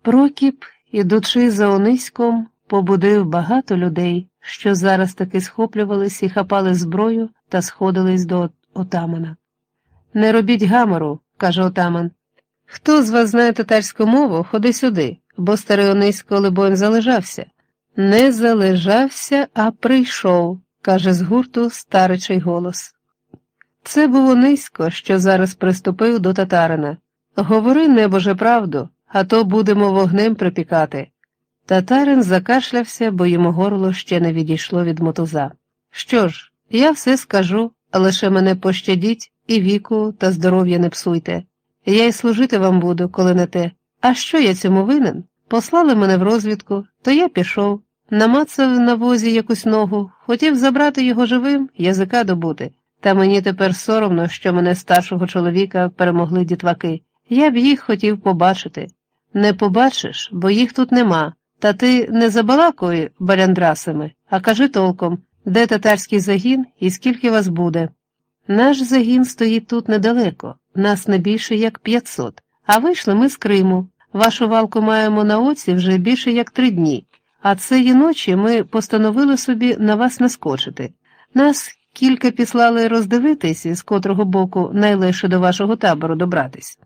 Прокіп, ідучи за Ониськом, побудив багато людей, що зараз таки схоплювались і хапали зброю та сходились до отамана. «Не робіть гамору», – каже отаман. «Хто з вас знає татарську мову, ходи сюди, бо старий Онисько, либонь, залежався». «Не залежався, а прийшов», – каже з гурту старичий голос. Це був Онисько, що зараз приступив до татарина. «Говори, небоже, правду, а то будемо вогнем припікати». Татарин закашлявся, бо йому горло ще не відійшло від мотуза. «Що ж, я все скажу, лише мене пощадіть і віку та здоров'я не псуйте. Я й служити вам буду, коли не те. А що я цьому винен? Послали мене в розвідку, то я пішов. Намацав на возі якусь ногу, хотів забрати його живим, язика добути. Та мені тепер соромно, що мене старшого чоловіка перемогли дітваки. Я б їх хотів побачити». «Не побачиш, бо їх тут нема. Та ти не забалакуй баляндрасами, а кажи толком, де татарський загін і скільки вас буде». «Наш загін стоїть тут недалеко, нас не більше як 500, а вийшли ми з Криму. Вашу валку маємо на оці вже більше як 3 дні, а цієї ночі ми постановили собі на вас наскочити. Нас кілька післали роздивитись, з котрого боку найлегше до вашого табору добратись».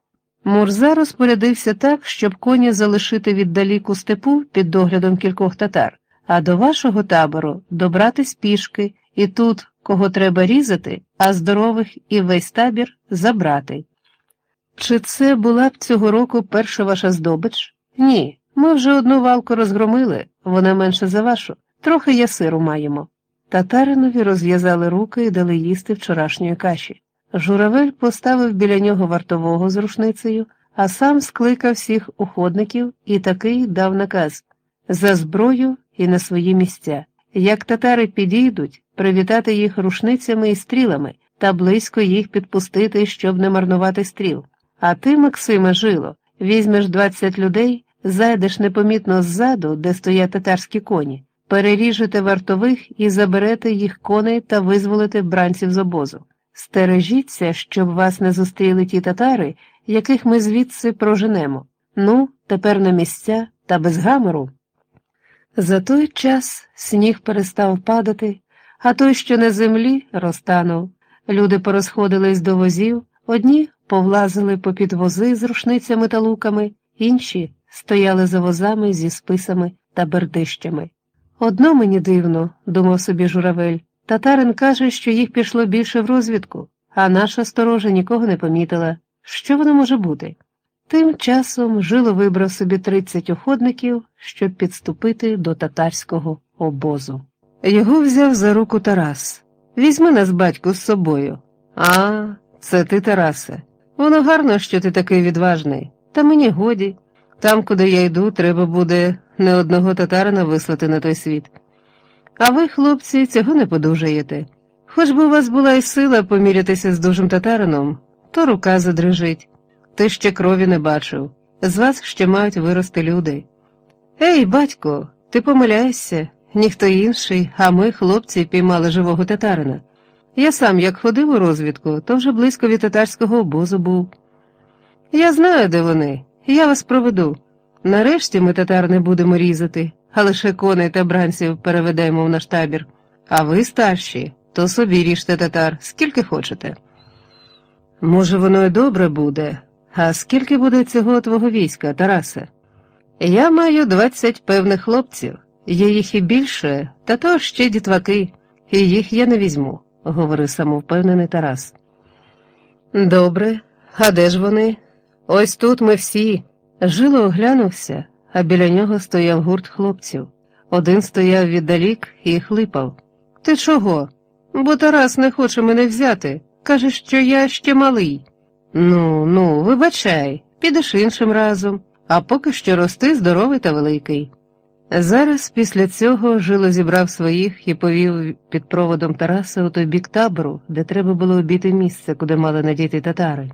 Мурза розпорядився так, щоб коні залишити віддалік у степу під доглядом кількох татар, а до вашого табору добратись пішки, і тут, кого треба різати, а здорових і весь табір забрати. Чи це була б цього року перша ваша здобич? Ні, ми вже одну валку розгромили, вона менше за вашу, трохи ясиру маємо. Татаринові розв'язали руки і дали їсти вчорашньої каші. Журавель поставив біля нього вартового з рушницею, а сам скликав всіх уходників і такий дав наказ – за зброю і на свої місця. Як татари підійдуть, привітати їх рушницями і стрілами та близько їх підпустити, щоб не марнувати стріл. А ти, Максиме, жило, візьмеш 20 людей, зайдеш непомітно ззаду, де стоять татарські коні, переріжете вартових і заберете їх коней та визволите бранців з обозу. Стережіться, щоб вас не зустріли ті татари, яких ми звідси проженемо. Ну, тепер на місця та без гамору». За той час сніг перестав падати, а той, що на землі, розтанув. Люди порозходились до возів, одні повлазили попід вози з рушницями та луками, інші стояли за возами зі списами та бердищами. «Одно мені дивно», – думав собі Журавель, – татарин каже, що їх пішло більше в розвідку, а наша сторожа нікого не помітила. Що воно може бути? Тим часом Жило вибрав собі 30 уходників, щоб підступити до татарського обозу. Його взяв за руку Тарас. «Візьми нас, батьку, з собою». «А, це ти, Тарасе. Воно гарно, що ти такий відважний. Та мені годі. Там, куди я йду, треба буде не одного татарина вислати на той світ. А ви, хлопці, цього не подужаєте. Хоч би у вас була й сила помірятися з дужим татарином, то рука задрижить. Ти ще крові не бачив. З вас ще мають вирости люди». «Ей, батько, ти помиляєшся. Ніхто інший, а ми, хлопці, піймали живого татарина. Я сам, як ходив у розвідку, то вже близько від татарського обозу був. Я знаю, де вони. Я вас проведу. Нарешті ми татар не будемо різати, а лише коней та бранців переведемо в наш табір. А ви, старші, то собі ріжте татар, скільки хочете». «Може, воно й добре буде. А скільки буде цього твого війська, Тарасе?» «Я маю 20 певних хлопців. Є їх і більше, та то ще дітваки, і їх я не візьму», – говорив самовпевнений Тарас. «Добре, а де ж вони?» «Ось тут ми всі». Жило оглянувся, а біля нього стояв гурт хлопців. Один стояв віддалік і хлипав. «Ти чого?» «Бо Тарас не хоче мене взяти. Каже, що я ще малий». Ну, вибачай, підеш іншим разом, а поки що рости здоровий та великий». Зараз після цього Жило зібрав своїх і повів під проводом Тараса у той бік табору, де треба було обійти місце, куди мали надійти татари.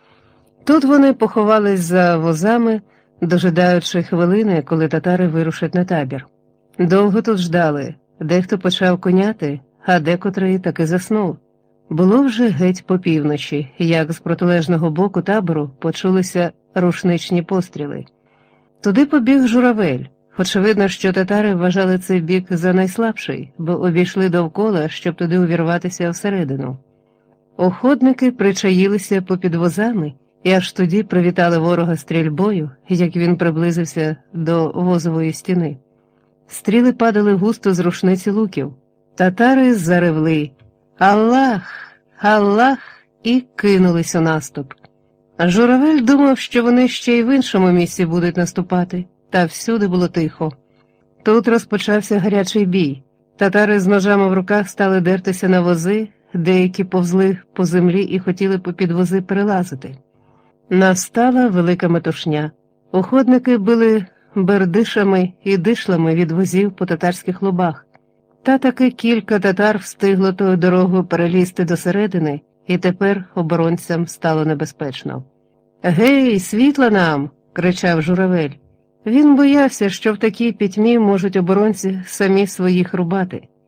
Тут вони поховались за возами, дожидаючи хвилини, коли татари вирушать на табір. Довго тут ждали, дехто почав коняти, а декотрий таки заснув. Було вже геть по півночі, як з протилежного боку табору почулися рушничні постріли. Туди побіг Журавель. Очевидно, що татари вважали цей бік за найслабший, бо обійшли довкола, щоб туди увірватися всередину. Охотники причаїлися попід возами і аж тоді привітали ворога стрільбою, як він приблизився до возової стіни. Стріли падали густо з рушниці луків. Татари заревли «Аллах! Аллах!» і кинулись у наступ. Журавель думав, що вони ще й в іншому місці будуть наступати, та всюди було тихо. Тут розпочався гарячий бій. Татари з ножами в руках стали дертися на вози, деякі повзли по землі і хотіли попід вози перелазити. Настала велика метушня. Охотники били бердишами і дишлами від возів по татарських лубах. Та таки кілька татар встигло тою дорогою перелізти до середини, і тепер оборонцям стало небезпечно. «Гей, світла нам!» – кричав Журавель. Він боявся, що в такій пітьмі можуть оборонці самі своїх рубати.